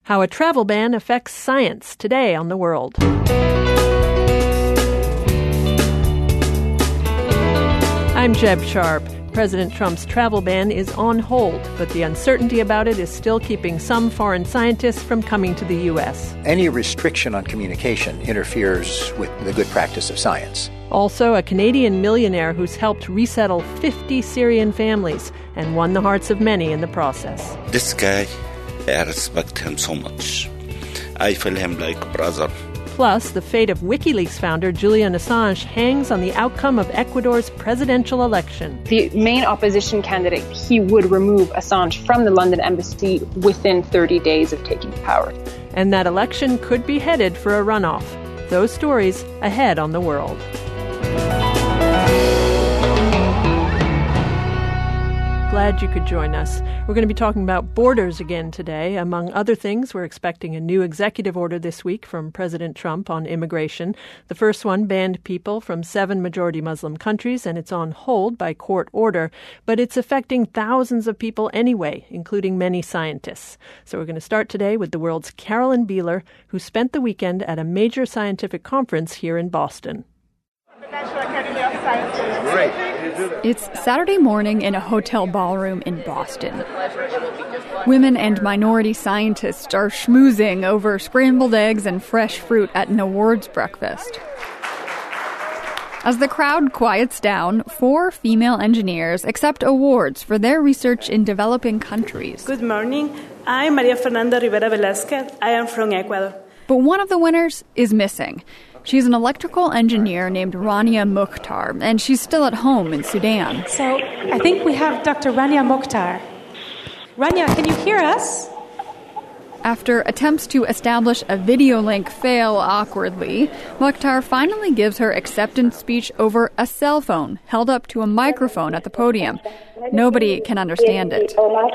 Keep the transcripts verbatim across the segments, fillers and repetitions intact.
How a travel ban affects science today on The World. I'm Jeb Sharp. President Trump's travel ban is on hold, but the uncertainty about it is still keeping some foreign scientists from coming to the U S. Any restriction on communication interferes with the good practice of science. Also, a Canadian millionaire who's helped resettle fifty Syrian families and won the hearts of many in the process. This guy, I respect him so much. I feel him like a brother. Plus, the fate of WikiLeaks founder Julian Assange hangs on the outcome of Ecuador's presidential election. The main opposition candidate, he would remove Assange from the London embassy within thirty days of taking power. And that election could be headed for a runoff. Those stories ahead on The World. Glad you could join us. We're going to be talking about borders again today. Among other things, we're expecting a new executive order this week from President Trump on immigration. The first one banned people from seven majority Muslim countries, and it's on hold by court order. But it's affecting thousands of people anyway, including many scientists. So we're going to start today with the world's Carolyn Beeler, who spent the weekend at a major scientific conference here in Boston. Great. It's Saturday morning in a hotel ballroom in Boston. Women and minority scientists are schmoozing over scrambled eggs and fresh fruit at an awards breakfast. As the crowd quiets down, four female engineers accept awards for their research in developing countries. Good morning. I'm Maria Fernanda Rivera Velázquez. I am from Ecuador. But one of the winners is missing. She's an electrical engineer named Rania Mukhtar, and she's still at home in Sudan. So I think we have Doctor Rania Mukhtar. Rania, can you hear us? After attempts to establish a video link fail awkwardly, Mukhtar finally gives her acceptance speech over a cell phone held up to a microphone at the podium. Nobody can understand it.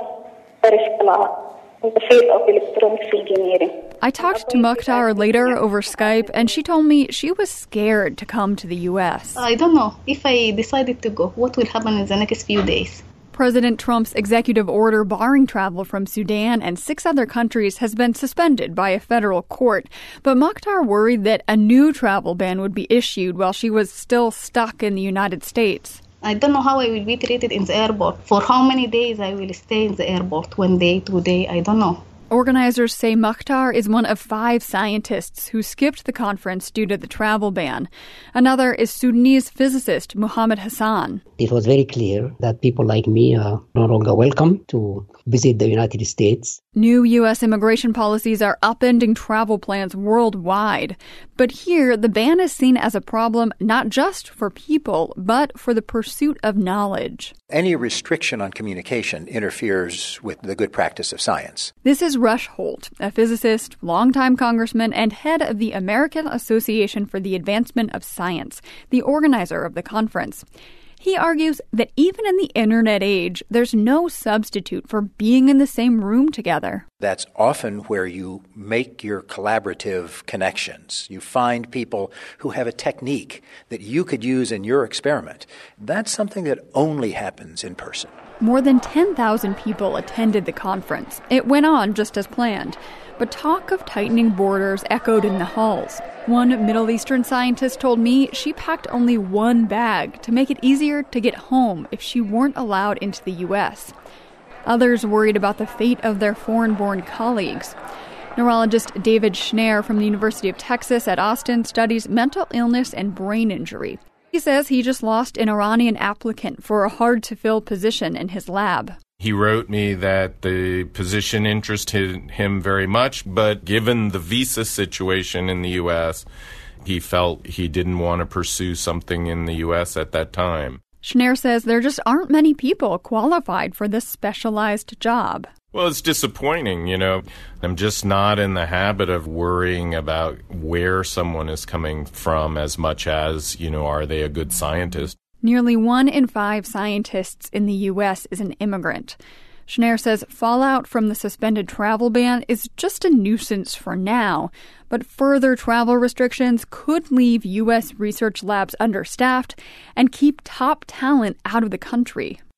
The field of electronics engineering. I talked to Mukhtar later over Skype, and she told me she was scared to come to the U S. I don't know. If I decided to go, what will happen in the next few days? President Trump's executive order barring travel from Sudan and six other countries has been suspended by a federal court. But Mukhtar worried that a new travel ban would be issued while she was still stuck in the United States. I don't know how I will be treated in the airport. For how many days I will stay in the airport. One day, two days, I don't know. Organizers say Mukhtar is one of five scientists who skipped the conference due to the travel ban. Another is Sudanese physicist Muhammad Hassan. It was very clear that people like me are no longer welcome to visit the United States. New U S immigration policies are upending travel plans worldwide. But here, the ban is seen as a problem not just for people, but for the pursuit of knowledge. Any restriction on communication interferes with the good practice of science. This is Rush Holt, a physicist, longtime congressman, and head of the American Association for the Advancement of Science, the organizer of the conference. He argues that even in the internet age, there's no substitute for being in the same room together. That's often where you make your collaborative connections. You find people who have a technique that you could use in your experiment. That's something that only happens in person. More than ten thousand people attended the conference. It went on just as planned. But talk of tightening borders echoed in the halls. One Middle Eastern scientist told me she packed only one bag to make it easier to get home if she weren't allowed into the U S. Others worried about the fate of their foreign-born colleagues. Neurologist David Schneier from the University of Texas at Austin studies mental illness and brain injury. He says he just lost an Iranian applicant for a hard-to-fill position in his lab. He wrote me that the position interested him very much, but given the visa situation in the U S, he felt he didn't want to pursue something in the U S at that time. Schneier says there just aren't many people qualified for this specialized job. Well, it's disappointing, you know. I'm just not in the habit of worrying about where someone is coming from as much as, you know, are they a good scientist? Nearly one in five scientists in the U S is an immigrant. Schneier says fallout from the suspended travel ban is just a nuisance for now, but further travel restrictions could leave U S research labs understaffed and keep top talent out of the country.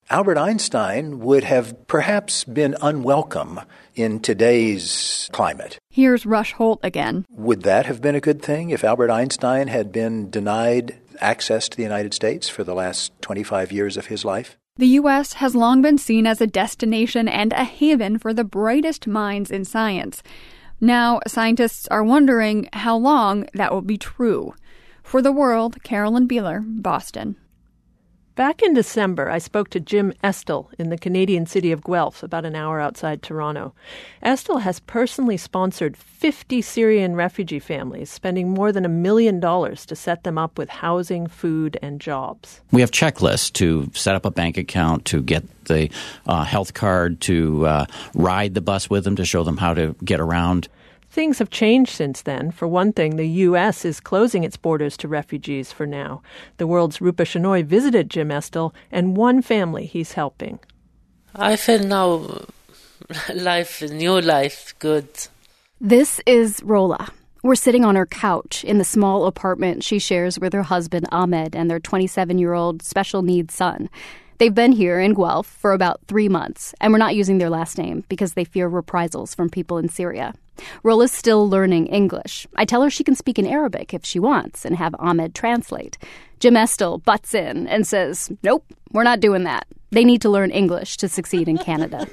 Albert Einstein would have perhaps been unwelcome in today's climate. Here's Rush Holt again. Would that have been a good thing if Albert Einstein had been denied access to the United States for the last twenty-five years of his life? The U S has long been seen as a destination and a haven for the brightest minds in science. Now, scientists are wondering how long that will be true. For The World, Carolyn Beeler, Boston. Back in December, I spoke to Jim Estill in the Canadian city of Guelph, about an hour outside Toronto. Estill has personally sponsored fifty Syrian refugee families, spending more than a million dollars to set them up with housing, food, and jobs. We have checklists to set up a bank account, to get the uh, health card, to uh, ride the bus with them, to show them how to get around. Things have changed since then. For one thing, the U S is closing its borders to refugees for now. The World's Rupa Shenoy visited Jim Estill and one family he's helping. I feel now life, new life, good. This is Rola. We're sitting on her couch in the small apartment she shares with her husband Ahmed and their twenty-seven-year-old special needs son. They've been here in Guelph for about three months, and we're not using their last name because they fear reprisals from people in Syria. Rola's still learning English. I tell her she can speak in Arabic if she wants and have Ahmed translate. Jim Estill butts in and says, nope, we're not doing that. They need to learn English to succeed in Canada.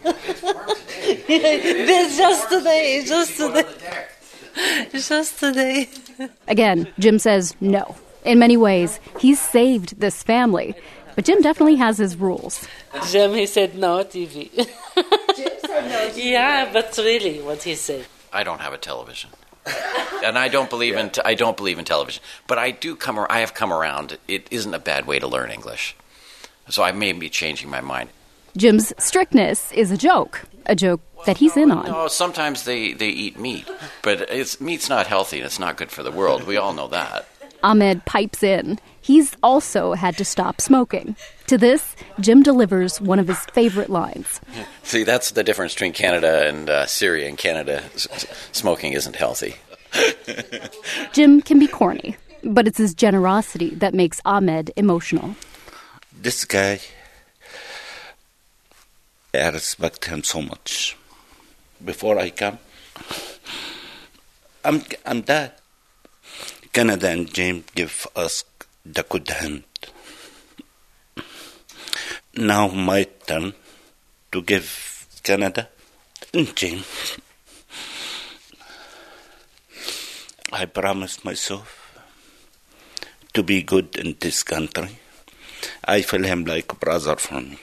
Just today, just today, just today. Again, Jim says no. In many ways, he's saved this family. But Jim definitely has his rules. Jim, he said no T V. Jim said no T V. Yeah, but really, what he said. I don't have a television, and I don't believe in. T- I don't believe in television. But I do come. Ar- I have come around. It isn't a bad way to learn English, so I may be changing my mind. Jim's strictness is a joke, a joke that he's in on. No, sometimes they, they eat meat, but it's meat's not healthy and it's not good for the world. We all know that. Ahmed pipes in. He's also had to stop smoking. To this, Jim delivers one of his favorite lines. See, that's the difference between Canada and uh, Syria. In Canada, s- smoking isn't healthy. Jim can be corny, but it's his generosity that makes Ahmed emotional. This guy, I respect him so much. Before I come, I'm, I'm dad. Canada and James give us the good hand. Now my turn to give Canada and James. I promised myself to be good in this country. I feel him like a brother for me.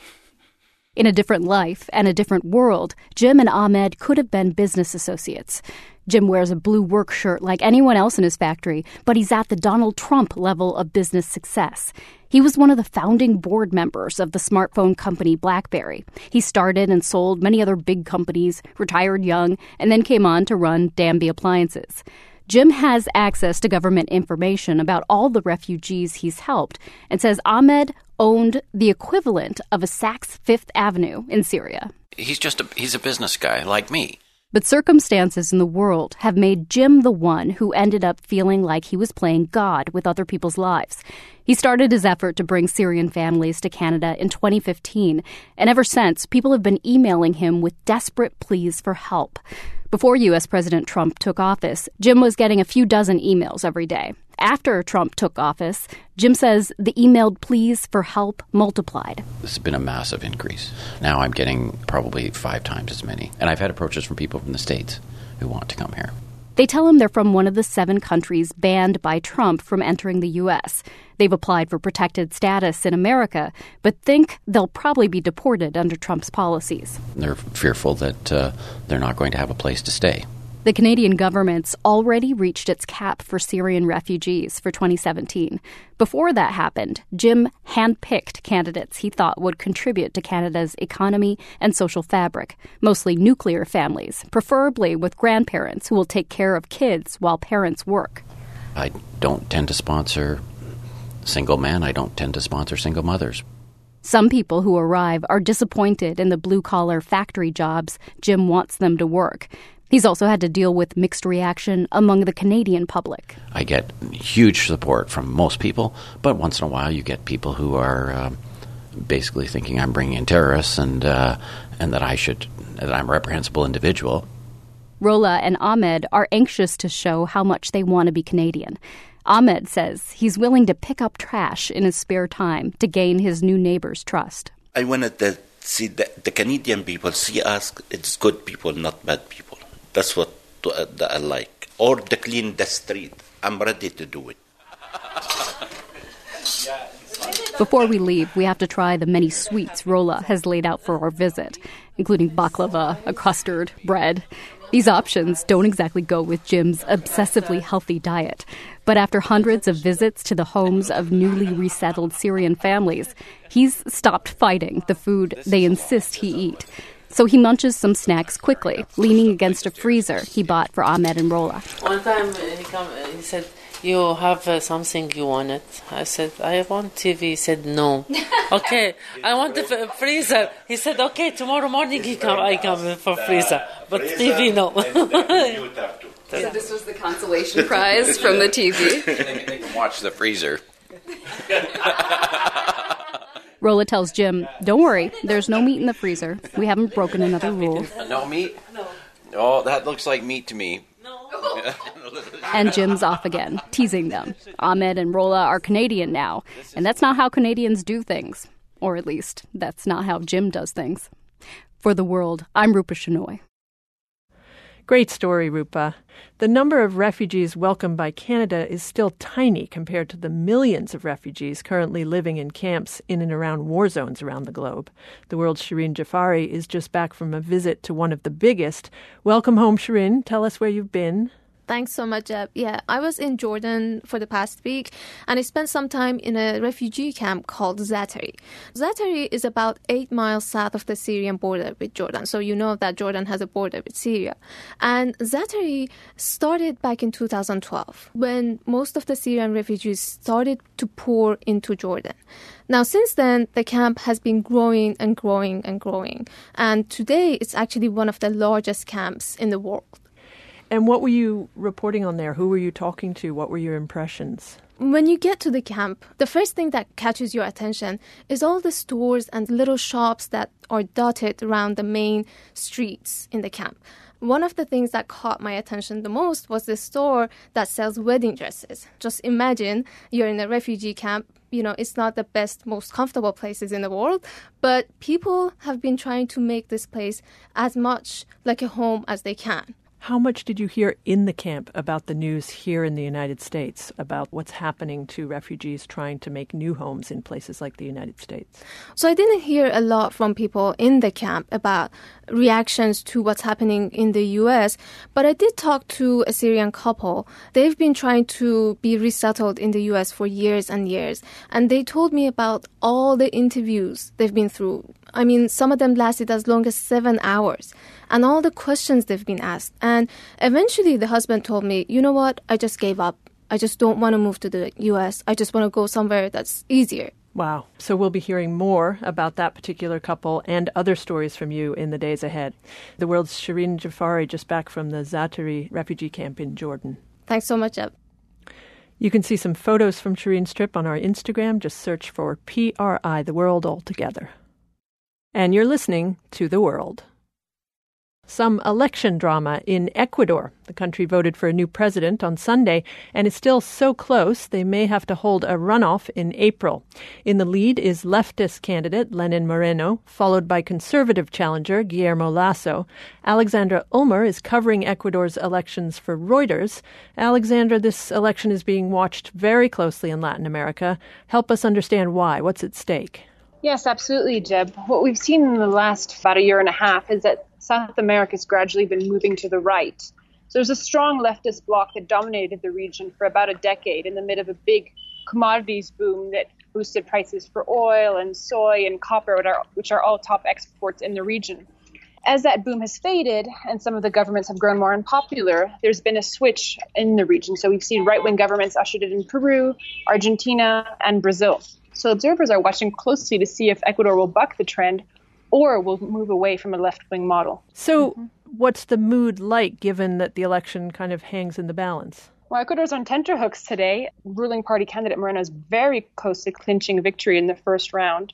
In a different life and a different world, Jim and Ahmed could have been business associates. Jim wears a blue work shirt like anyone else in his factory, but he's at the Donald Trump level of business success. He was one of the founding board members of the smartphone company BlackBerry. He started and sold many other big companies, retired young, and then came on to run Danby Appliances. Jim has access to government information about all the refugees he's helped and says Ahmed owned the equivalent of a Saks Fifth Avenue in Syria. He's just a, he's a business guy like me. But circumstances in the world have made Jim the one who ended up feeling like he was playing God with other people's lives. He started his effort to bring Syrian families to Canada in twenty fifteen, and ever since, people have been emailing him with desperate pleas for help. Before U S President Trump took office, Jim was getting a few dozen emails every day. After Trump took office, Jim says the emailed pleas for help multiplied. This has been a massive increase. Now I'm getting probably five times as many. And I've had approaches from people from the States who want to come here. They tell him they're from one of the seven countries banned by Trump from entering the U S. They've applied for protected status in America, but think they'll probably be deported under Trump's policies. They're fearful that uh, they're not going to have a place to stay. The Canadian government's already reached its cap for Syrian refugees for twenty seventeen. Before that happened, Jim handpicked candidates he thought would contribute to Canada's economy and social fabric, mostly nuclear families, preferably with grandparents who will take care of kids while parents work. I don't tend to sponsor single men. I don't tend to sponsor single mothers. Some people who arrive are disappointed in the blue-collar factory jobs Jim wants them to work. He's also had to deal with mixed reaction among the Canadian public. I get huge support from most people, but once in a while you get people who are um, basically thinking I'm bringing in terrorists and uh, and that I should that I'm a reprehensible individual. Rola and Ahmed are anxious to show how much they want to be Canadian. Ahmed says he's willing to pick up trash in his spare time to gain his new neighbors' trust. I wanted to see the, the Canadian people see us, it's good people, not bad people. That's what uh, that I like. Or to clean the street. I'm ready to do it. Before we leave, we have to try the many sweets Rola has laid out for our visit, including baklava, a custard, bread. These options don't exactly go with Jim's obsessively healthy diet. But after hundreds of visits to the homes of newly resettled Syrian families, he's stopped fighting the food they insist he eat. So he munches some snacks quickly, leaning against a freezer he bought for Ahmed and Rola. One time he, come, he said, you have uh, something you wanted. I said, I want T V. He said, no. Okay, I want the f- freezer. He said, okay, tomorrow morning he come, I come for freezer. But T V, no. So this was the consolation prize from the T V? They can watch the freezer. Rola tells Jim, don't worry, there's no meat in the freezer. We haven't broken another rule. No meat? No. Oh, that looks like meat to me. And Jim's off again, teasing them. Ahmed and Rola are Canadian now, and that's not how Canadians do things. Or at least, that's not how Jim does things. For The World, I'm Rupa Shenoy. Great story, Rupa. The number of refugees welcomed by Canada is still tiny compared to the millions of refugees currently living in camps in and around war zones around the globe. The World's Shirin Jafari is just back from a visit to one of the biggest. Welcome home, Shirin. Tell us where you've been. Thanks so much, Jeb. Yeah, I was in Jordan for the past week, and I spent some time in a refugee camp called Zaatari. Zaatari is about eight miles south of the Syrian border with Jordan, so you know that Jordan has a border with Syria. And Zaatari started back in two thousand twelve, when most of the Syrian refugees started to pour into Jordan. Now, since then, the camp has been growing and growing and growing, and today it's actually one of the largest camps in the world. And what were you reporting on there? Who were you talking to? What were your impressions? When you get to the camp, the first thing that catches your attention is all the stores and little shops that are dotted around the main streets in the camp. One of the things that caught my attention the most was the store that sells wedding dresses. Just imagine you're in a refugee camp. You know, it's not the best, most comfortable places in the world, but people have been trying to make this place as much like a home as they can. How much did you hear in the camp about the news here in the United States, about what's happening to refugees trying to make new homes in places like the United States? So I didn't hear a lot from people in the camp about reactions to what's happening in the U S, but I did talk to a Syrian couple. They've been trying to be resettled in the U S for years and years, and they told me about all the interviews they've been through. I mean, some of them lasted as long as seven hours, and all the questions they've been asked. And eventually the husband told me, you know what, I just gave up. I just don't want to move to the U S. I just want to go somewhere that's easier. Wow. So we'll be hearing more about that particular couple and other stories from you in the days ahead. The World's Shirin Jafari, just back from the Zaatari refugee camp in Jordan. Thanks so much, Eb. You can see some photos from Shirin's trip on our Instagram. Just search for P R I, The World all together. And you're listening to The World. Some election drama in Ecuador. The country voted for a new president on Sunday, and it's still so close they may have to hold a runoff in April. In the lead is leftist candidate Lenin Moreno, followed by conservative challenger Guillermo Lasso. Alexandra Ulmer is covering Ecuador's elections for Reuters. Alexandra, this election is being watched very closely in Latin America. Help us understand why. What's at stake? Yes, absolutely, Jeb. What we've seen in the last about a year and a half is that South America has gradually been moving to the right. So there's a strong leftist bloc that dominated the region for about a decade in the midst of a big commodities boom that boosted prices for oil and soy and copper, which are, which are all top exports in the region. As that boom has faded and some of the governments have grown more unpopular, there's been a switch in the region. So we've seen right-wing governments ushered in Peru, Argentina, and Brazil. So observers are watching closely to see if Ecuador will buck the trend or will move away from a left-wing model. So mm-hmm. What's the mood like, given that the election kind of hangs in the balance? Well, Ecuador's on tenterhooks today. Ruling party candidate Moreno is very close to clinching victory in the first round.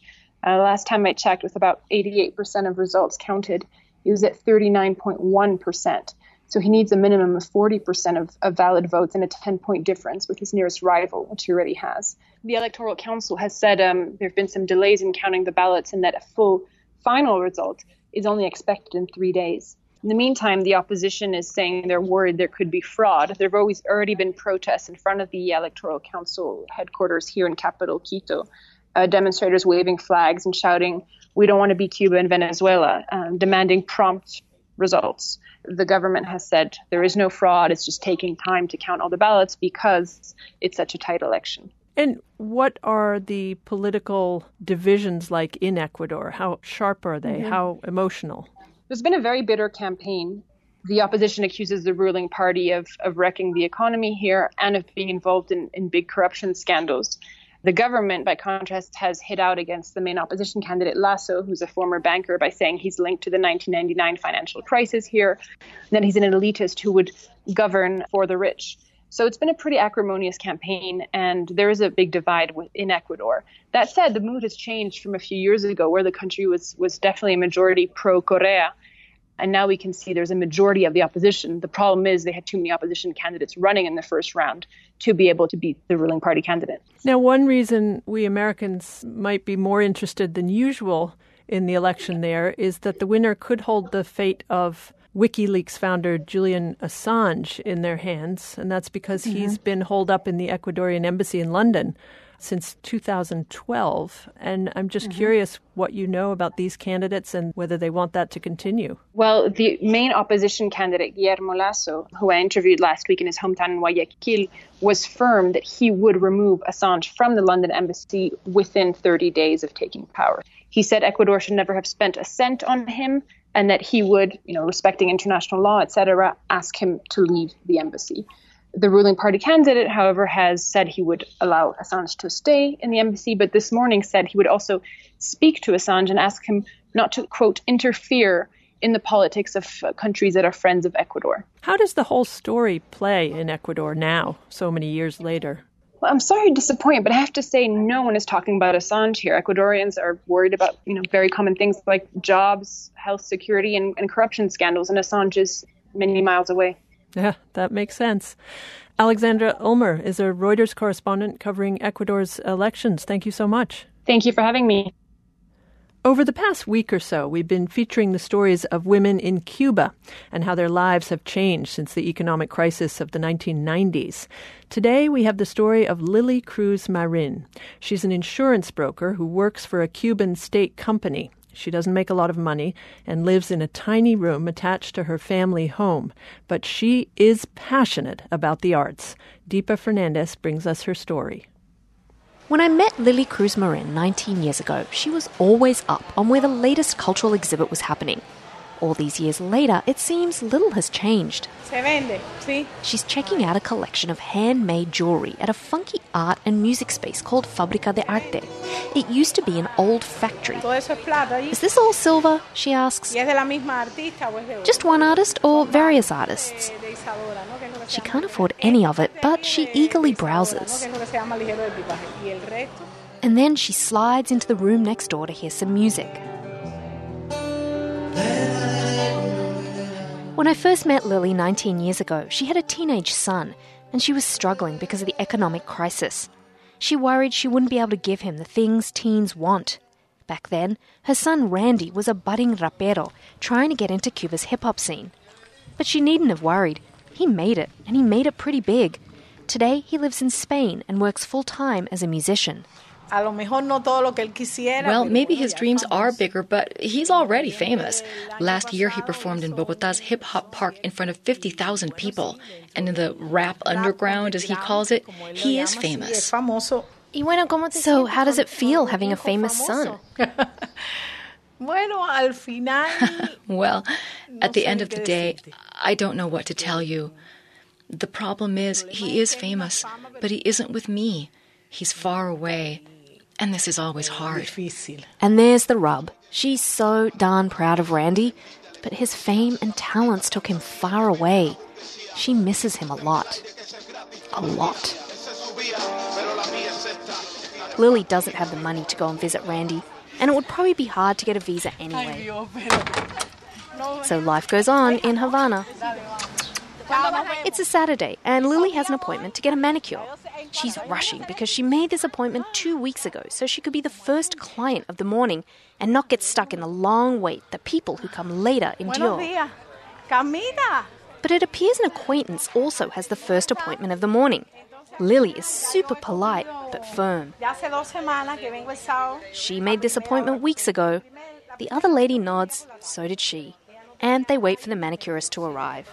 Uh, last time I checked, with about eighty-eight percent of results counted, he was at thirty-nine point one percent. So he needs a minimum of forty percent of, of valid votes and a ten-point difference with his nearest rival, which he already has. The Electoral Council has said um, there have been some delays in counting the ballots and that a full final result is only expected in three days. In the meantime, the opposition is saying they're worried there could be fraud. There have always already been protests in front of the Electoral Council headquarters here in capital Quito, uh, demonstrators waving flags and shouting, "We don't want to be Cuba and Venezuela," um, demanding prompt results. The government has said there is no fraud. It's just taking time to count all the ballots because it's such a tight election. And what are the political divisions like in Ecuador? How sharp are they? Mm-hmm. How emotional? There's been a very bitter campaign. The opposition accuses the ruling party of, of wrecking the economy here and of being involved in, in big corruption scandals. The government, by contrast, has hit out against the main opposition candidate, Lasso, who's a former banker, by saying he's linked to the nineteen ninety-nine financial crisis here, and that he's an elitist who would govern for the rich. So it's been a pretty acrimonious campaign, and there is a big divide in Ecuador. That said, the mood has changed from a few years ago, where the country was, was definitely a majority pro-Correa. And now we can see there's a majority of the opposition. The problem is they had too many opposition candidates running in the first round to be able to beat the ruling party candidate. Now, one reason we Americans might be more interested than usual in the election there is that the winner could hold the fate of WikiLeaks founder Julian Assange in their hands, and that's because mm-hmm. he's been holed up in the Ecuadorian embassy in London since two thousand twelve. And I'm just mm-hmm. curious what you know about these candidates and whether they want that to continue. Well, the main opposition candidate, Guillermo Lasso, who I interviewed last week in his hometown in Guayaquil, was firm that he would remove Assange from the London embassy within thirty days of taking power. He said Ecuador should never have spent a cent on him, and that he would, you know, respecting international law, et cetera, ask him to leave the embassy. The ruling party candidate, however, has said he would allow Assange to stay in the embassy, but this morning said he would also speak to Assange and ask him not to, quote, interfere in the politics of uh, countries that are friends of Ecuador. How does the whole story play in Ecuador now, so many years later? Well, I'm sorry to disappoint, but I have to say no one is talking about Assange here. Ecuadorians are worried about, you know, very common things like jobs, health security, and, and corruption scandals, and Assange is many miles away. Yeah, that makes sense. Alexandra Ulmer is a Reuters correspondent covering Ecuador's elections. Thank you so much. Thank you for having me. Over the past week or so, we've been featuring the stories of women in Cuba and how their lives have changed since the economic crisis of the nineteen nineties. Today, we have the story of Lily Cruz Marin. She's an insurance broker who works for a Cuban state company. She doesn't make a lot of money and lives in a tiny room attached to her family home. But she is passionate about the arts. Deepa Fernandez brings us her story. When I met Lily Cruz Marin nineteen years ago, she was always up on where the latest cultural exhibit was happening. All these years later, it seems little has changed. Se vende, sí. She's checking out a collection of handmade jewelry at a funky art and music space called Fábrica de Arte. It used to be an old factory. Todo eso es plata. Is this all silver? She asks. ¿Y es de la misma artista o es de Just one artist or various artists? She can't afford any of it, but she eagerly browses. And then she slides into the room next door to hear some music. When I first met Lily nineteen years ago, she had a teenage son, and she was struggling because of the economic crisis. She worried she wouldn't be able to give him the things teens want. Back then, her son Randy was a budding rapero trying to get into Cuba's hip-hop scene. But she needn't have worried. He made it, and he made it pretty big. Today, he lives in Spain and works full-time as a musician. Well, maybe his dreams are bigger, but he's already famous. Last year, he performed in Bogotá's Hip Hop Park in front of fifty thousand people. And in the rap underground, as he calls it, he is famous. So how does it feel having a famous son? Well, at the end of the day, I don't know what to tell you. The problem is, he is famous, but he isn't with me. He's far away. And this is always hard. And there's the rub. She's so darn proud of Randy, but his fame and talents took him far away. She misses him a lot. A lot. Lily doesn't have the money to go and visit Randy. and it would probably be hard to get a visa anyway. So life goes on in Havana. It's a Saturday, and Lily has an appointment to get a manicure. She's rushing because she made this appointment two weeks ago so she could be the first client of the morning and not get stuck in the long wait that people who come later endure. But it appears an acquaintance also has the first appointment of the morning. Lily is super polite but firm. She made this appointment weeks ago. The other lady nods, so did she. And they wait for the manicurist to arrive.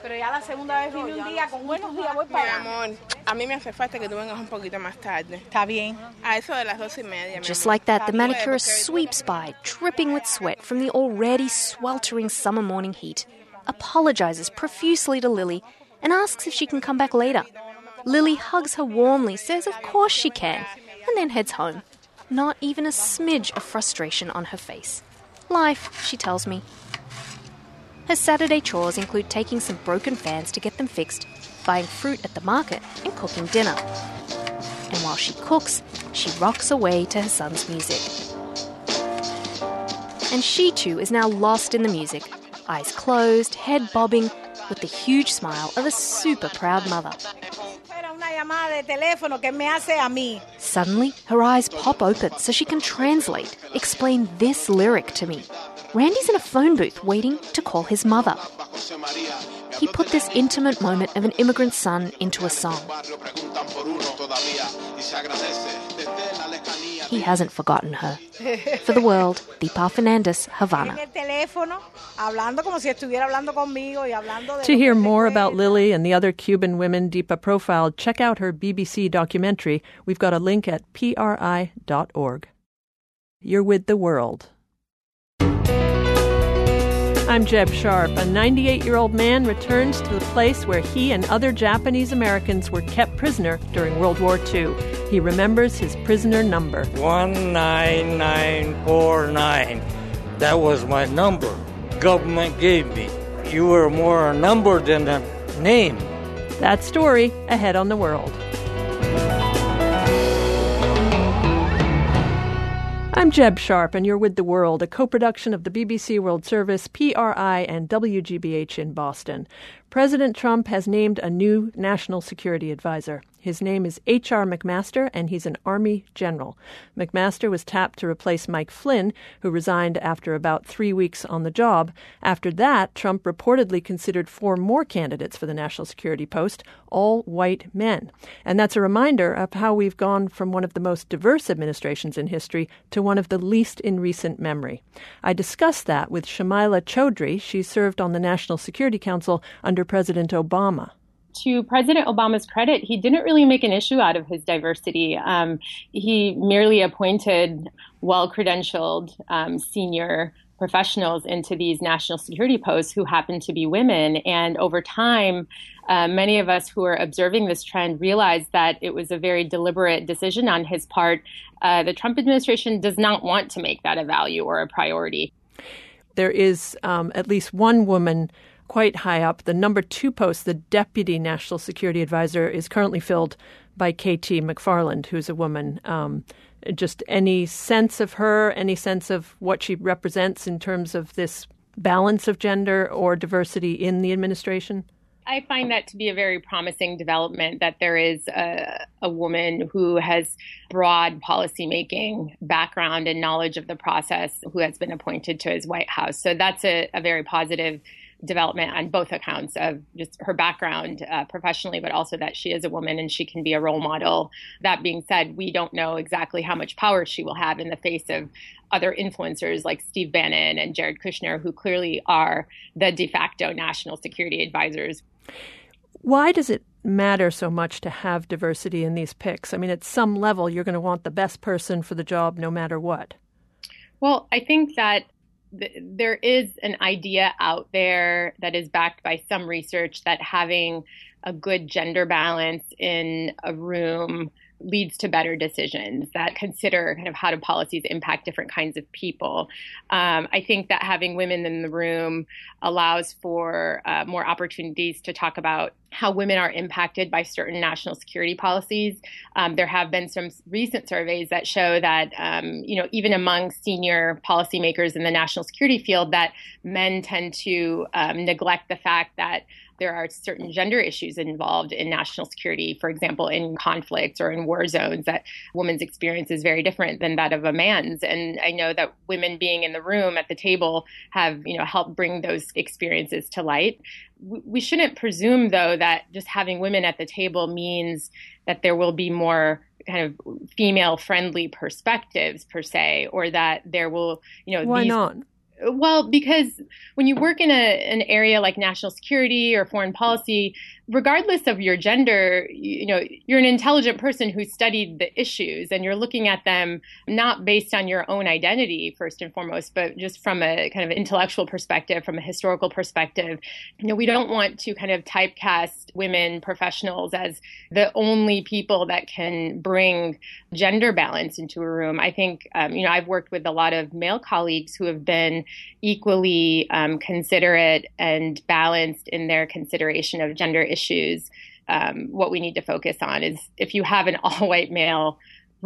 Just like that, the manicurist sweeps by, dripping with sweat from the already sweltering summer morning heat, apologizes profusely to Lily, and asks if she can come back later. Lily hugs her warmly, says of course she can, and then heads home. Not even a smidge of frustration on her face. Life, she tells me. Her Saturday chores include taking some broken fans to get them fixed, buying fruit at the market, and cooking dinner. And while she cooks, she rocks away to her son's music. And she too is now lost in the music, eyes closed, head bobbing, with the huge smile of a super proud mother. Suddenly, her eyes pop open so she can translate, explain this lyric to me. Randy's in a phone booth waiting to call his mother. He put this intimate moment of an immigrant son into a song. He hasn't forgotten her. For the world, Deepa Fernandes, Havana. To hear more about Lily and the other Cuban women Deepa profiled, check out her B B C documentary. We've got a link at P R I dot org. You're with the world. I'm Jeb Sharp. A ninety-eight-year-old man returns to the place where he and other Japanese Americans were kept prisoner during World War Two. He remembers his prisoner number. one nine nine four nine. That was my number. Government gave me. You were more a number than a name. That story ahead on The World. I'm Jeb Sharp, and you're with The World, a co-production of the B B C World Service, P R I, and W G B H in Boston. President Trump has named a new national security advisor. His name is H R McMaster, and he's an Army general. McMaster was tapped to replace Mike Flynn, who resigned after about three weeks on the job. After that, Trump reportedly considered four more candidates for the national security post, all white men. And that's a reminder of how we've gone from one of the most diverse administrations in history to one of the least in recent memory. I discussed that with Shamila Chaudhry. She served on the National Security Council under President Obama. To President Obama's credit, he didn't really make an issue out of his diversity. Um, he merely appointed well-credentialed um, senior professionals into these national security posts who happened to be women. And over time, uh, many of us who are observing this trend realized that it was a very deliberate decision on his part. Uh, the Trump administration does not want to make that a value or a priority. There is um, at least one woman quite high up. The number two post, the Deputy National Security Advisor, is currently filled by K T McFarland, who's a woman. Um, just any sense of her, any sense of what she represents in terms of this balance of gender or diversity in the administration? I find that to be a very promising development, that there is a, a woman who has broad policymaking background and knowledge of the process who has been appointed to his White House. So that's a, a very positive development on both accounts of just her background uh, professionally, but also that she is a woman and she can be a role model. That being said, we don't know exactly how much power she will have in the face of other influencers like Steve Bannon and Jared Kushner, who clearly are the de facto national security advisors. Why does it matter so much to have diversity in these picks? I mean, at some level, you're going to want the best person for the job no matter what. Well, I think that there is an idea out there that is backed by some research that having a good gender balance in a room leads to better decisions that consider kind of how do policies impact different kinds of people. Um, I think that having women in the room allows for uh, more opportunities to talk about how women are impacted by certain national security policies. Um, there have been some recent surveys that show that, um, you know, even among senior policymakers in the national security field, that men tend to um, neglect the fact that there are certain gender issues involved in national security, for example, in conflicts or in war zones, that a woman's experience is very different than that of a man's. And I know that women being in the room at the table have, you know, helped bring those experiences to light. We shouldn't presume, though, that just having women at the table means that there will be more kind of female-friendly perspectives, per se, or that there will, you know, why these- not? Well, because when you work in a, an area like national security or foreign policy, regardless of your gender, you, you know, you're an intelligent person who studied the issues, and you're looking at them not based on your own identity, first and foremost, but just from a kind of intellectual perspective, from a historical perspective. You know, we don't want to kind of typecast women professionals as the only people that can bring gender balance into a room. I think, um, you know, I've worked with a lot of male colleagues who have been equally um, considerate and balanced in their consideration of gender issues. Um, what we need to focus on is if you have an all-white male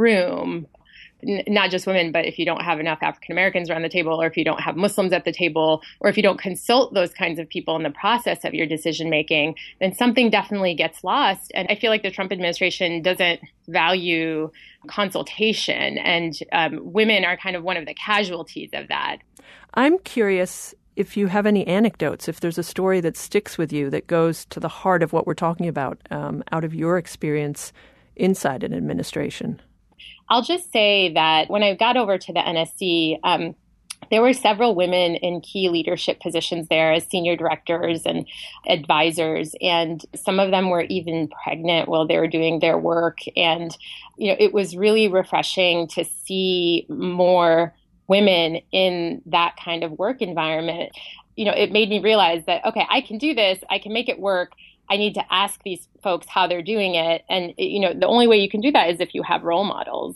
room, n- not just women, but if you don't have enough African Americans around the table, or if you don't have Muslims at the table, or if you don't consult those kinds of people in the process of your decision making, then something definitely gets lost. And I feel like the Trump administration doesn't value consultation, and um, women are kind of one of the casualties of that. I'm curious if you have any anecdotes, if there's a story that sticks with you that goes to the heart of what we're talking about um, out of your experience inside an administration. I'll just say that when I got over to the N S C, um, there were several women in key leadership positions there as senior directors and advisors, and some of them were even pregnant while they were doing their work. And, you know, it was really refreshing to see more women in that kind of work environment. You know, it made me realize that, okay, I can do this, I can make it work. I need to ask these folks how they're doing it. And, you know, the only way you can do that is if you have role models.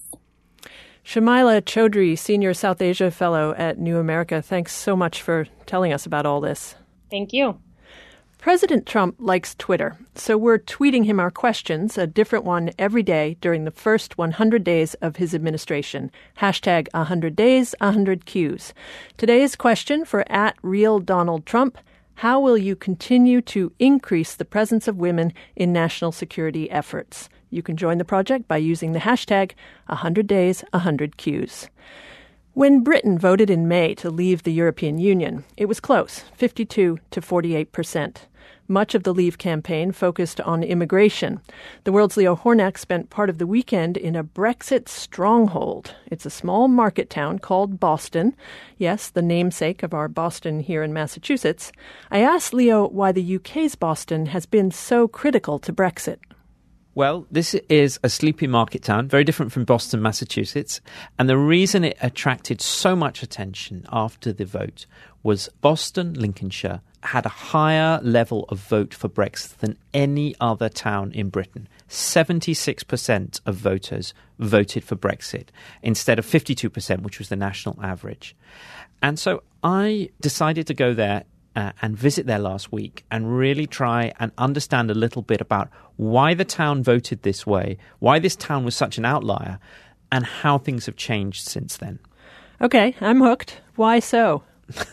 Shamila Chaudhry, Senior South Asia Fellow at New America, thanks so much for telling us about all this. Thank you. President Trump likes Twitter, so we're tweeting him our questions, a different one every day during the first one hundred days of his administration. Hashtag one hundred days, one hundred Qs. Today's question for at Real Donald Trump: how will you continue to increase the presence of women in national security efforts? You can join the project by using the hashtag one hundred days, one hundred Qs. When Britain voted in May to leave the European Union, it was close, fifty-two to forty-eight percent. Much of the Leave campaign focused on immigration. The World's Leo Hornak spent part of the weekend in a Brexit stronghold. It's a small market town called Boston. Yes, the namesake of our Boston here in Massachusetts. I asked Leo why the U K's Boston has been so critical to Brexit. Well, this is a sleepy market town, very different from Boston, Massachusetts. And the reason it attracted so much attention after the vote was Boston, Lincolnshire, had a higher level of vote for Brexit than any other town in Britain. seventy-six percent of voters voted for Brexit instead of fifty-two percent, which was the national average. And so I decided to go there Uh, and visit there last week and really try and understand a little bit about why the town voted this way, why this town was such an outlier, and how things have changed since then. Okay, I'm hooked. Why so?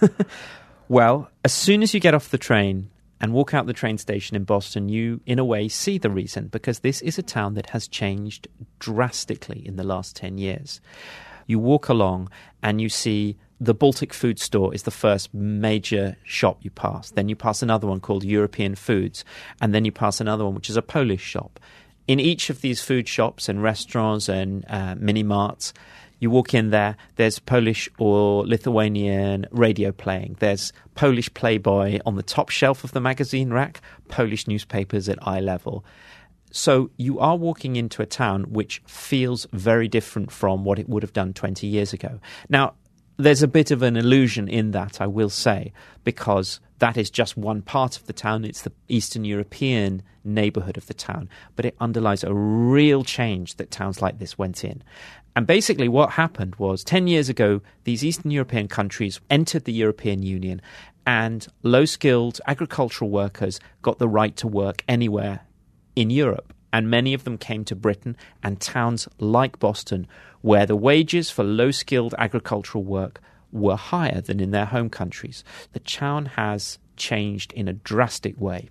Well, as soon as you get off the train and walk out the train station in Boston, you, in a way, see the reason, because this is a town that has changed drastically in the last ten years. You walk along and you see the Baltic Food Store is the first major shop you pass. Then you pass another one called European Foods, and then you pass another one which is a Polish shop. In each of these food shops and restaurants and uh, mini-marts, you walk in there, there's Polish or Lithuanian radio playing. There's Polish Playboy on the top shelf of the magazine rack, Polish newspapers at eye level. So you are walking into a town which feels very different from what it would have done twenty years ago. Now, There's a bit of an illusion in that, I will say, because that is just one part of the town. It's the Eastern European neighbourhood of the town. But it underlies a real change that towns like this went in. And basically what happened was ten years ago, these Eastern European countries entered the European Union, and low-skilled agricultural workers got the right to work anywhere in Europe. And many of them came to Britain and towns like Boston, where the wages for low-skilled agricultural work were higher than in their home countries. The town has changed in a drastic way.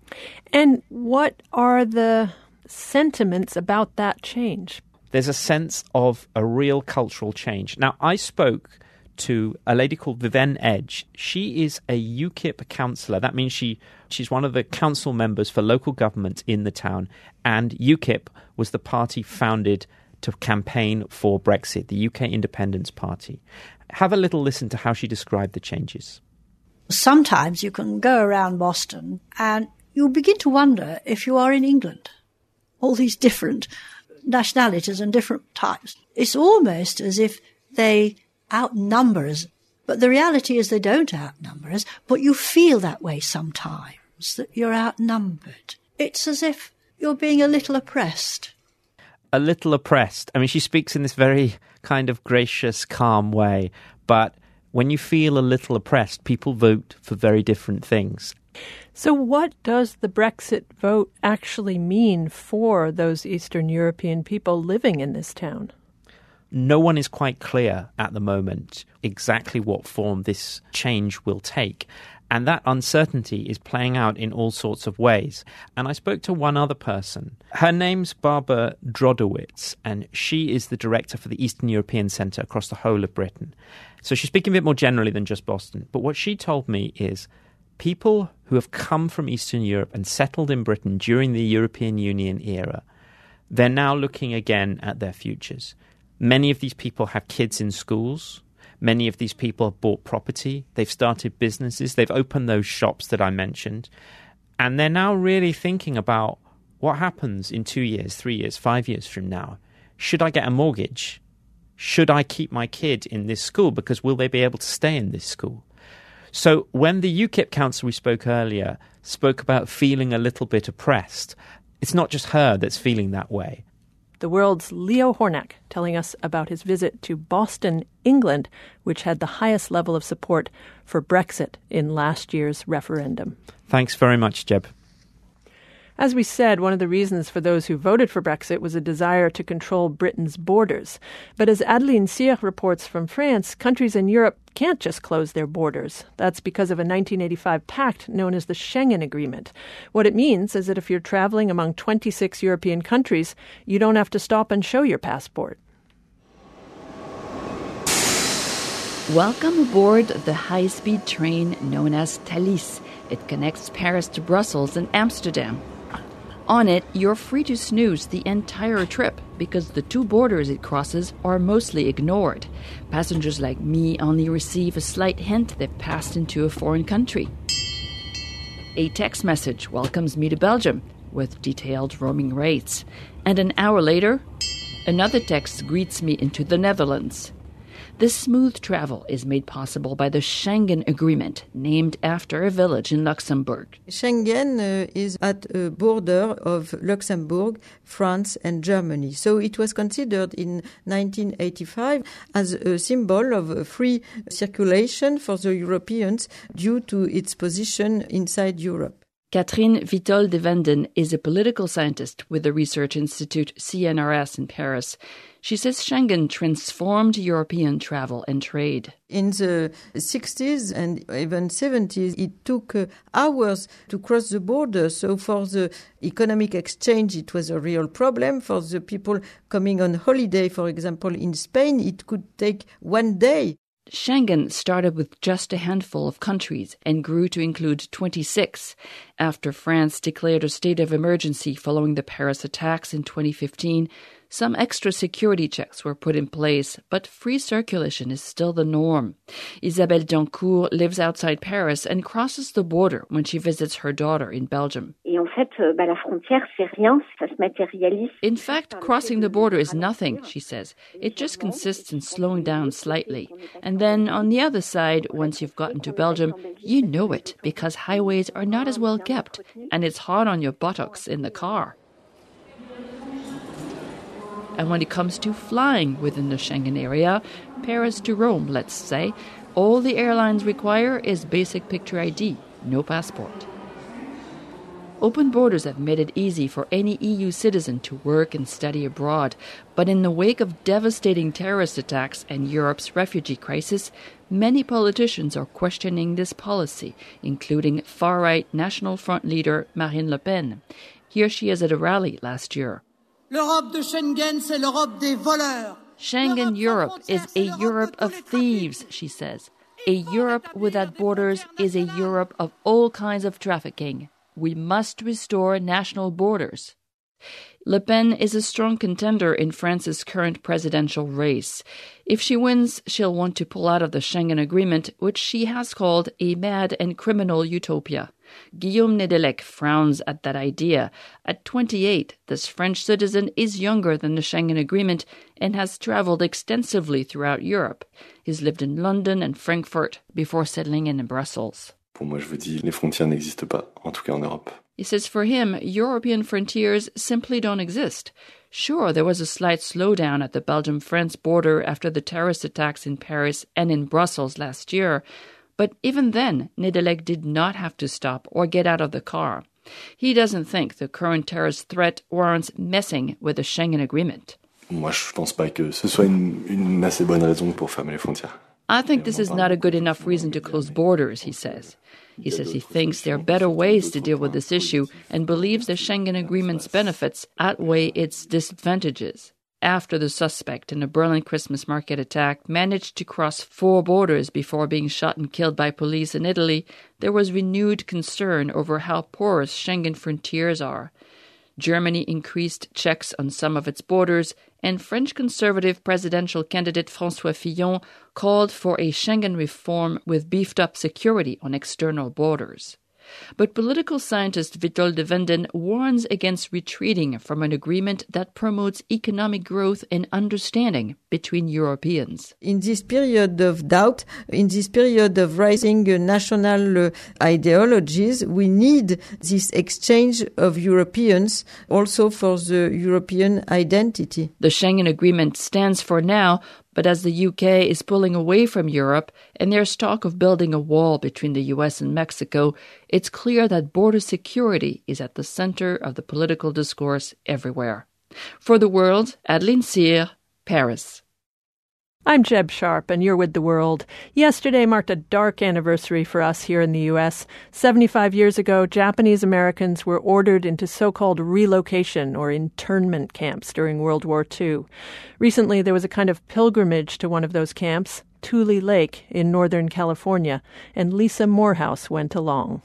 And what are the sentiments about that change? There's a sense of a real cultural change. Now, I spoke to a lady called Vivienne Edge. She is a UKIP councillor. That means she she's one of the council members for local government in the town. And UKIP was the party founded to campaign for Brexit, the U K Independence Party. Have a little listen to how she described the changes. Sometimes you can go around Boston and you'll begin to wonder if you are in England. All these different nationalities and different types. It's almost as if they outnumber us, but the reality is they don't outnumber us, but you feel that way sometimes, that you're outnumbered. It's as if you're being a little oppressed. A little oppressed. I mean, she speaks in this very kind of gracious, calm way, but when you feel a little oppressed, people vote for very different things. So what does the Brexit vote actually mean for those Eastern European people living in this town? No one is quite clear at the moment exactly what form this change will take. And that uncertainty is playing out in all sorts of ways. And I spoke to one other person. Her name's Barbara Drodowitz, and she is the director for the Eastern European Centre across the whole of Britain. So she's speaking a bit more generally than just Boston. But what she told me is people who have come from Eastern Europe and settled in Britain during the European Union era, they're now looking again at their futures. Many of these people have kids in schools. Many of these people have bought property. They've started businesses. They've opened those shops that I mentioned. And they're now really thinking about what happens in two years, three years, five years from now. Should I get a mortgage? Should I keep my kid in this school? Because will they be able to stay in this school? So when the UKIP council we spoke earlier spoke about feeling a little bit oppressed, it's not just her that's feeling that way. The World's Leo Hornak telling us about his visit to Boston, England, which had the highest level of support for Brexit in last year's referendum. Thanks very much, Jeb. As we said, one of the reasons for those who voted for Brexit was a desire to control Britain's borders. But as Adeline Cyr reports from France, countries in Europe can't just close their borders. That's because of a nineteen eighty-five pact known as the Schengen Agreement. What it means is that if you're traveling among twenty-six European countries, you don't have to stop and show your passport. Welcome aboard the high-speed train known as Thalys. It connects Paris to Brussels and Amsterdam. On it, you're free to snooze the entire trip because the two borders it crosses are mostly ignored. Passengers like me only receive a slight hint they've passed into a foreign country. A text message welcomes me to Belgium with detailed roaming rates. And an hour later, another text greets me into the Netherlands. This smooth travel is made possible by the Schengen Agreement, named after a village in Luxembourg. Schengen uh, is at a border of Luxembourg, France and Germany. So it was considered in nineteen eighty-five as a symbol of free circulation for the Europeans due to its position inside Europe. Catherine Vitol de Venden is a political scientist with the research institute C N R S in Paris. She says Schengen transformed European travel and trade. In the sixties and even seventies, it took uh, hours to cross the border. So for the economic exchange, it was a real problem. For the people coming on holiday, for example, in Spain, it could take one day. Schengen started with just a handful of countries and grew to include twenty-six. After France declared a state of emergency following the Paris attacks in twenty fifteen, Some extra security checks were put in place, but free circulation is still the norm. Isabelle Diancourt lives outside Paris and crosses the border when she visits her daughter in Belgium. In fact, crossing the border is nothing, she says. It just consists in slowing down slightly. And then on the other side, once you've gotten to Belgium, you know it because highways are not as well kept, and it's hard on your buttocks in the car. And when it comes to flying within the Schengen area, Paris to Rome, let's say, all the airlines require is basic picture I D, no passport. Open borders have made it easy for any E U citizen to work and study abroad, but in the wake of devastating terrorist attacks and Europe's refugee crisis, many politicians are questioning this policy, including far-right National Front leader Marine Le Pen. Here she is at a rally last year. L'Europe de Schengen, c'est l'Europe des voleurs. Schengen Europe is a Europe of thieves, she says. A Europe without borders is a Europe of all kinds of trafficking. We must restore national borders. Le Pen is a strong contender in France's current presidential race. If she wins, she'll want to pull out of the Schengen Agreement, which she has called a mad and criminal utopia. Guillaume Nedelec frowns at that idea. At twenty-eight, this French citizen is younger than the Schengen Agreement and has traveled extensively throughout Europe. He's lived in London and Frankfurt before settling in Brussels. Pour moi, je vous dis, les frontières n'existent pas, en tout cas en Europe. He says for him, European frontiers simply don't exist. Sure, there was a slight slowdown at the Belgium-France border after the terrorist attacks in Paris and in Brussels last year, but even then, Nedelec did not have to stop or get out of the car. He doesn't think the current terrorist threat warrants messing with the Schengen Agreement. Moi, je pense pas que ce soit une, une assez bonne raison pour fermer les frontières. I think this is not a good enough reason to close borders, he says. He says he thinks there are better ways to deal with this issue and believes the Schengen Agreement's benefits outweigh its disadvantages. After the suspect in a Berlin Christmas market attack managed to cross four borders before being shot and killed by police in Italy, there was renewed concern over how porous Schengen frontiers are. Germany increased checks on some of its borders, and French conservative presidential candidate François Fillon called for a Schengen reform with beefed-up security on external borders. But political scientist Witold de Wenden warns against retreating from an agreement that promotes economic growth and understanding between Europeans. In this period of doubt, in this period of rising uh, national uh, ideologies, we need this exchange of Europeans also for the European identity. The Schengen Agreement stands for now, but as the U K is pulling away from Europe and there's talk of building a wall between the U S and Mexico, it's clear that border security is at the center of the political discourse everywhere. For The World, Adeline Cyr, Paris. I'm Jeb Sharp, and you're with The World. Yesterday marked a dark anniversary for us here in the U S. seventy-five years ago, Japanese Americans were ordered into so-called relocation or internment camps during World War Two. Recently, there was a kind of pilgrimage to one of those camps, Tule Lake in Northern California, and Lisa Morehouse went along.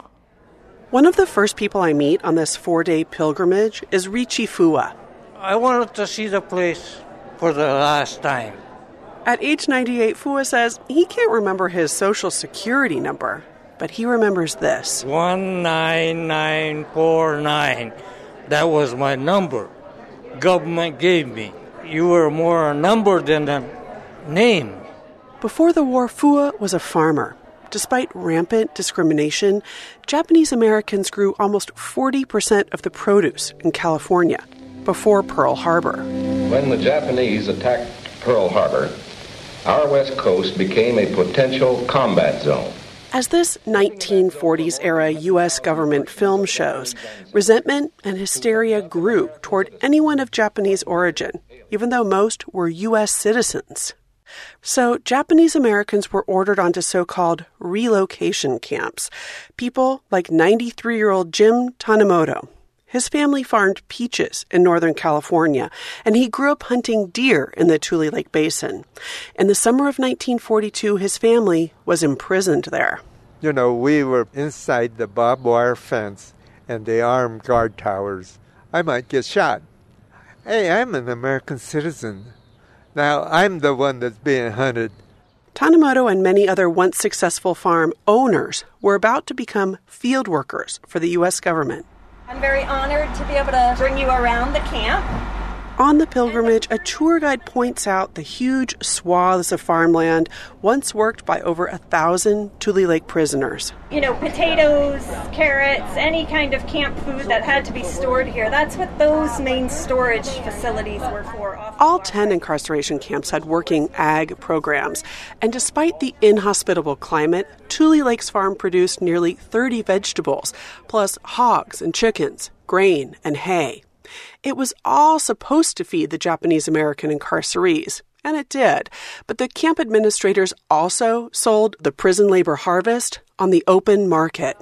One of the first people I meet on this four-day pilgrimage is Richie Fua. I wanted to see the place for the last time. At age ninety-eight, Fua says he can't remember his social security number, but he remembers this. one nine nine four nine. That was my number. Government gave me. You were more a number than a name. Before the war, Fua was a farmer. Despite rampant discrimination, Japanese Americans grew almost forty percent of the produce in California before Pearl Harbor. When the Japanese attacked Pearl Harbor, our west coast became a potential combat zone. As this nineteen forties-era U S government film shows, resentment and hysteria grew toward anyone of Japanese origin, even though most were U S citizens. So Japanese Americans were ordered onto so-called relocation camps. People like ninety-three-year-old Jim Tanimoto. His family farmed peaches in Northern California, and he grew up hunting deer in the Tule Lake Basin. In the summer of nineteen forty-two, his family was imprisoned there. You know, we were inside the barbed wire fence and the armed guard towers. I might get shot. Hey, I'm an American citizen. Now I'm the one that's being hunted. Tanimoto and many other once successful farm owners were about to become field workers for the U S government. I'm very honored to be able to bring you around the camp. On the pilgrimage, a tour guide points out the huge swaths of farmland once worked by over a thousand Tule Lake prisoners. You know, potatoes, carrots, any kind of camp food that had to be stored here. That's what those main storage facilities were for. All ten incarceration camps had working ag programs, and despite the inhospitable climate, Tule Lake's farm produced nearly thirty vegetables, plus hogs and chickens, grain and hay. It was all supposed to feed the Japanese-American incarcerees, and it did. But the camp administrators also sold the prison labor harvest on the open market.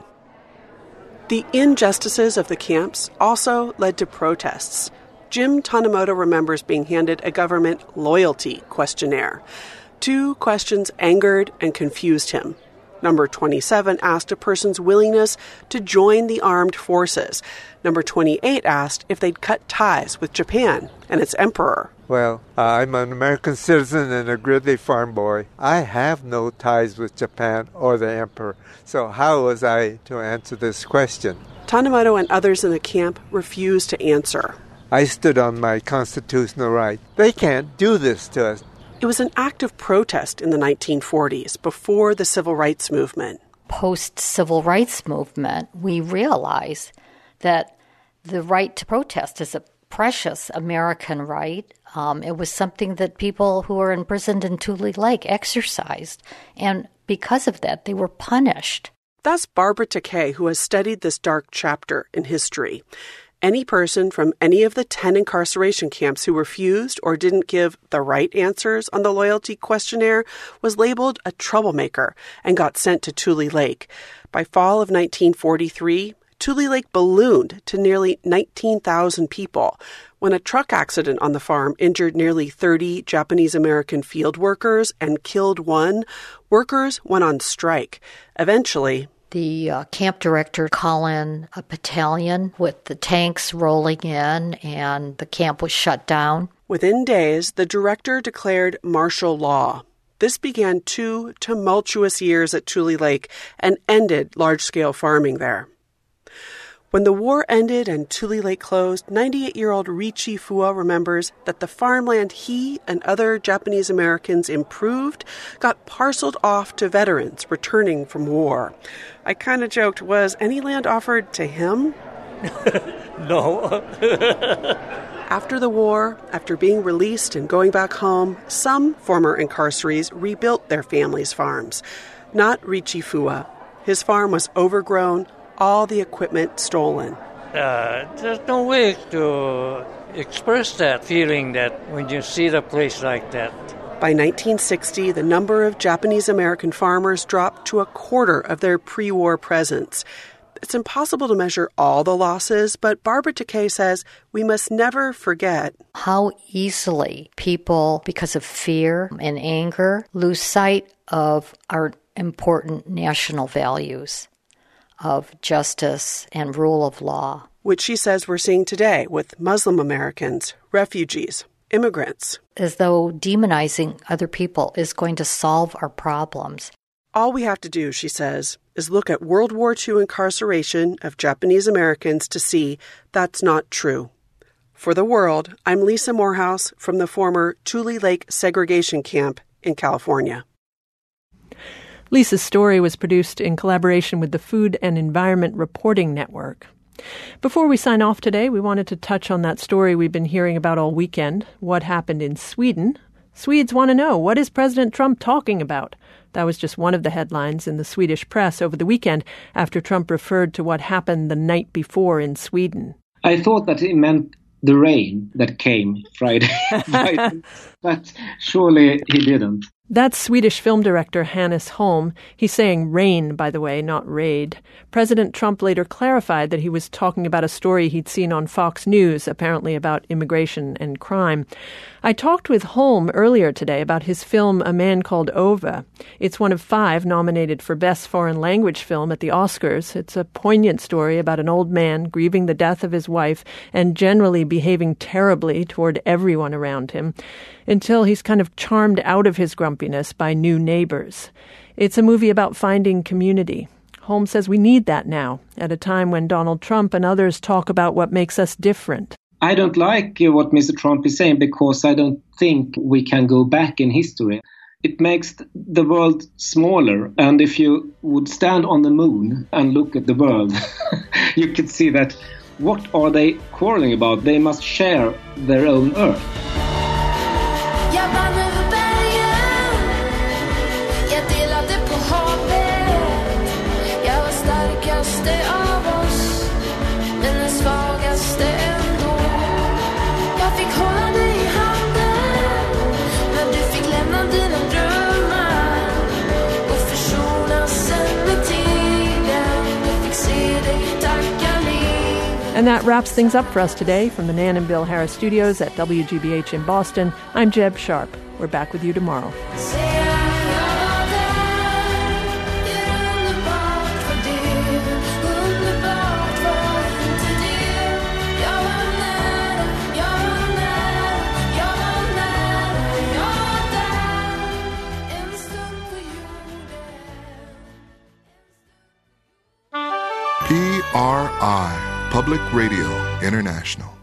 The injustices of the camps also led to protests. Jim Tanimoto remembers being handed a government loyalty questionnaire. Two questions angered and confused him. Number twenty-seven asked a person's willingness to join the armed forces. Number twenty-eight asked if they'd cut ties with Japan and its emperor. Well, uh, I'm an American citizen and a Gridley farm boy. I have no ties with Japan or the emperor. So how was I to answer this question? Tanimoto and others in the camp refused to answer. I stood on my constitutional right. They can't do this to us. It was an act of protest in the nineteen forties, before the civil rights movement. Post-civil rights movement, we realize that the right to protest is a precious American right. Um, it was something that people who were imprisoned in Tule Lake exercised, and because of that, they were punished. That's Barbara Takei, who has studied this dark chapter in history. Any person from any of the ten incarceration camps who refused or didn't give the right answers on the loyalty questionnaire was labeled a troublemaker and got sent to Tule Lake. By fall of nineteen forty-three, Tule Lake ballooned to nearly nineteen thousand people. When a truck accident on the farm injured nearly thirty Japanese-American field workers and killed one, workers went on strike. Eventually, The uh, camp director called in a battalion with the tanks rolling in, and the camp was shut down. Within days, the director declared martial law. This began two tumultuous years at Tule Lake and ended large-scale farming there. When the war ended and Tule Lake closed, ninety-eight-year-old Riichi Fua remembers that the farmland he and other Japanese Americans improved got parceled off to veterans returning from war. I kind of joked, was any land offered to him? No. After the war, after being released and going back home, some former incarcerees rebuilt their families' farms. Not Riichi Fua. His farm was overgrown, all the equipment stolen. Uh, there's no way to express that feeling that when you see the place like that. By nineteen sixty, the number of Japanese-American farmers dropped to a quarter of their pre-war presence. It's impossible to measure all the losses, but Barbara Takei says we must never forget how easily people, because of fear and anger, lose sight of our important national values of justice and rule of law. Which she says we're seeing today with Muslim Americans, refugees, immigrants. As though demonizing other people is going to solve our problems. All we have to do, she says, is look at World War Two incarceration of Japanese Americans to see that's not true. For The World, I'm Lisa Morehouse from the former Tule Lake segregation camp in California. Lisa's story was produced in collaboration with the Food and Environment Reporting Network. Before we sign off today, we wanted to touch on that story we've been hearing about all weekend, what happened in Sweden. Swedes want to know, what is President Trump talking about? That was just one of the headlines in the Swedish press over the weekend after Trump referred to what happened the night before in Sweden. I thought that it meant the rain that came Friday, Friday. But surely he didn't. That's Swedish film director Hannes Holm. He's saying rain, by the way, not raid. President Trump later clarified that he was talking about a story he'd seen on Fox News, apparently about immigration and crime. I talked with Holm earlier today about his film A Man Called Ove. It's one of five nominated for Best Foreign Language Film at the Oscars. It's a poignant story about an old man grieving the death of his wife and generally behaving terribly toward everyone around him, until he's kind of charmed out of his grumpiness by new neighbors. It's a movie about finding community. Holmes says we need that now, at a time when Donald Trump and others talk about what makes us different. I don't like uh, what Mister Trump is saying because I don't think we can go back in history. It makes the world smaller, and if you would stand on the moon and look at the world, you could see that what are they quarreling about? They must share their own earth. Jag vann över bergen, jag delade på havet. Jag var starkaste av oss, men den svagaste ändå. Jag fick hålla dig i handen, men du fick lämna dina drömmar och försonas med tiden. Jag fick se dig tacka liv. And that wraps things up for us today from the Nan and Bill Harris studios at W G B H in Boston. I'm Jeb Sharp. We're back with you tomorrow. P R I, Public Radio International.